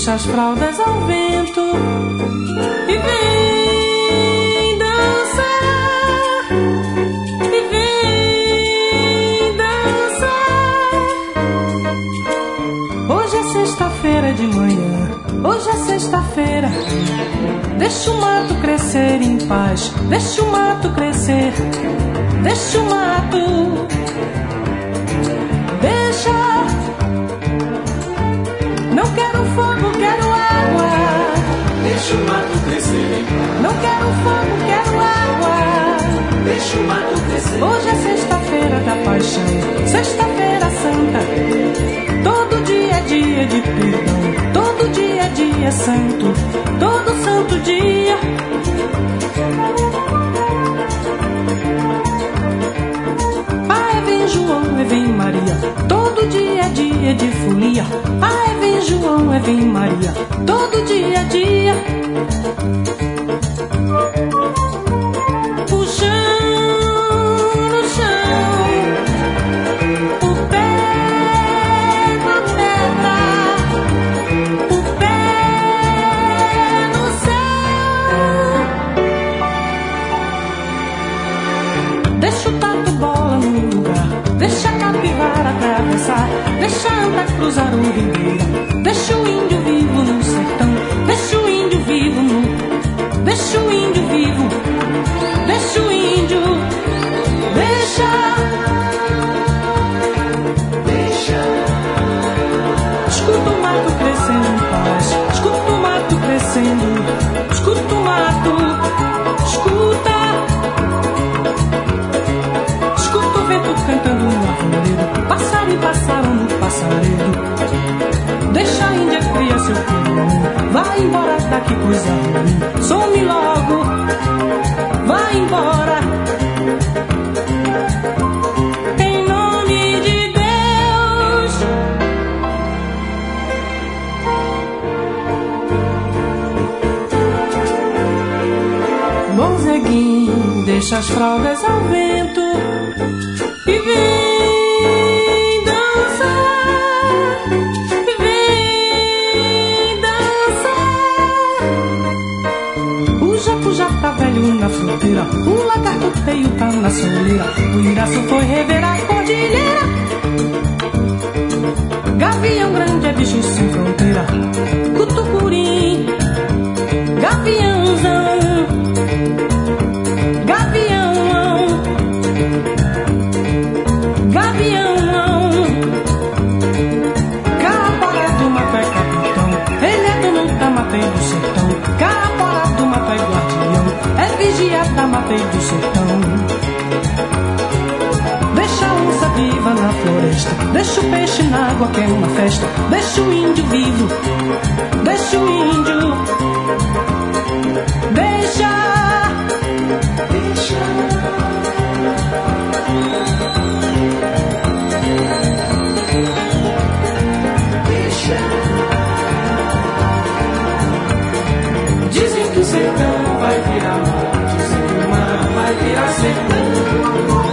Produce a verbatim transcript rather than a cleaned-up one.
deixa as fraldas ao vento e vem dançar, e vem dançar. Hoje é sexta-feira de manhã, hoje é sexta-feira. Deixa o mato crescer em paz, deixa o mato crescer, deixa o mato, deixa. Não quero fogo, quero água. Deixa o mato crescer em paz. Não quero fogo, quero água. Deixa o mato crescer. Hoje é sexta-feira da paixão, sexta-feira santa. Todo dia é dia de perdão, todo dia é dia santo, todo santo dia. Ai, vem João, e vem Maria, todo dia é dia de folia. Ai, vem João, e vem Maria, todo dia é dia. O chão no chão, o pé na pedra, o pé no céu. Deixa o tatu bola no lugar, deixa a capivara atravessar, deixa a anta cruzar o ribeiro, deixa o índio vivo no sertão, deixa o índio vivo no, deixa o índio vivo, deixa o índio, deixa, deixa. Escuta o mato crescendo em paz, escuta o mato crescendo, escuta o mato, escuta. Escuta o vento cantando no arvoredo, passarinho passaram no passaredo. Deixa a Índia criar seu filho, vai embora daqui coisa ruim. Some logo, vai embora. Em nome de Deus. Bom Zeguinho, deixa as fraldas ao vento e vem dançar, e vem dançar. O jacu já tá velho na fronteira, o lagarto feio tá na soleira, o iraço foi rever a cordilheira. Gavião grande é bicho sem fronteira, cutucurim, gaviãozão, gavião, gavião. Caparé do mato é capitão, ele é dono da mata e do sertão. Caparé do mato é guardião, é vigia da mata e do sertão. Deixa a onça viva na floresta, deixa o peixe na água que é uma festa. Deixa o índio vivo, deixa o índio, deixa, deixa. Deixa. Dizem que o sertão vai virar mar, dizem que o mar vai virar sertão.